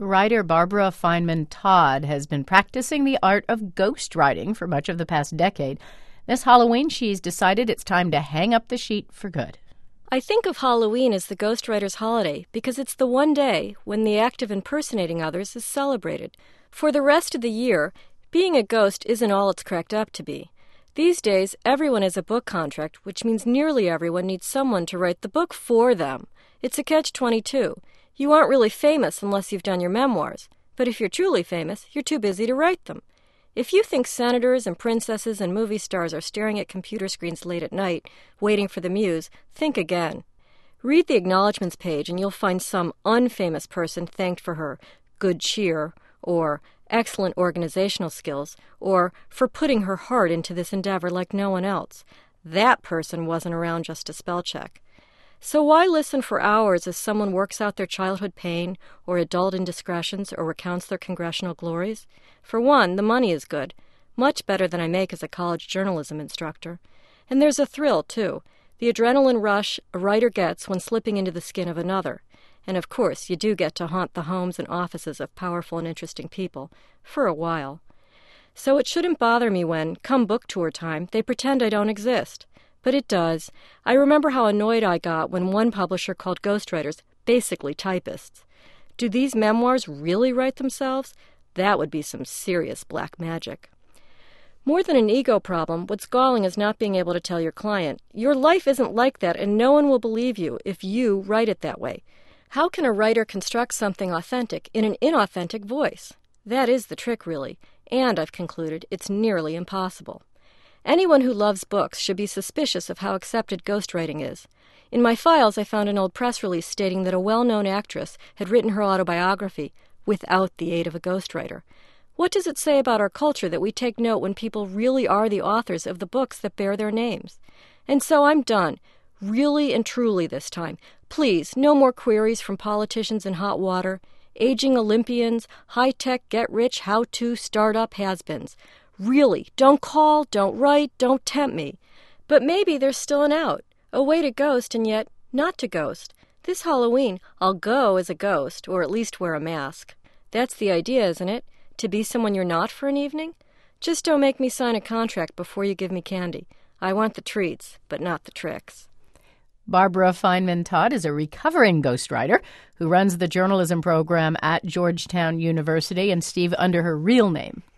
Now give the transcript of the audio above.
Writer Barbara Feynman Todd has been practicing the art of ghostwriting for much of the past decade. This Halloween, she's decided it's time to hang up the sheet for good. I think of Halloween as the ghostwriter's holiday because it's the one day when the act of impersonating others is celebrated. For the rest of the year, being a ghost isn't all it's cracked up to be. These days, everyone has a book contract, which means nearly everyone needs someone to write the book for them. It's a catch-22. You aren't really famous unless you've done your memoirs. But if you're truly famous, you're too busy to write them. If you think senators and princesses and movie stars are staring at computer screens late at night, waiting for the muse, think again. Read the acknowledgments page and you'll find some unfamous person thanked for her good cheer, or excellent organizational skills, or for putting her heart into this endeavor like no one else. That person wasn't around just to spell check. So why listen for hours as someone works out their childhood pain or adult indiscretions or recounts their congressional glories? For one, the money is good, much better than I make as a college journalism instructor. And there's a thrill, too, the adrenaline rush a writer gets when slipping into the skin of another. And of course, you do get to haunt the homes and offices of powerful and interesting people, for a while. So it shouldn't bother me when, come book tour time, they pretend I don't exist. But it does. I remember how annoyed I got when one publisher called ghostwriters basically typists. Do these memoirs really write themselves? That would be some serious black magic. More than an ego problem, what's galling is not being able to tell your client, your life isn't like that and no one will believe you if you write it that way. How can a writer construct something authentic in an inauthentic voice? That is the trick, really, and I've concluded it's nearly impossible. Anyone who loves books should be suspicious of how accepted ghostwriting is. In my files, I found an old press release stating that a well-known actress had written her autobiography without the aid of a ghostwriter. What does it say about our culture that we take note when people really are the authors of the books that bear their names? And so I'm done. Really and truly this time. Please, no more queries from politicians in hot water, aging Olympians, high-tech get-rich how-to startup has-beens. Really, don't call, don't write, don't tempt me. But maybe there's still an out, a way to ghost and yet not to ghost. This Halloween, I'll go as a ghost, or at least wear a mask. That's the idea, isn't it? To be someone you're not for an evening? Just don't make me sign a contract before you give me candy. I want the treats, but not the tricks. Barbara Feynman Todd is a recovering ghostwriter who runs the journalism program at Georgetown University, and Steve, under her real name.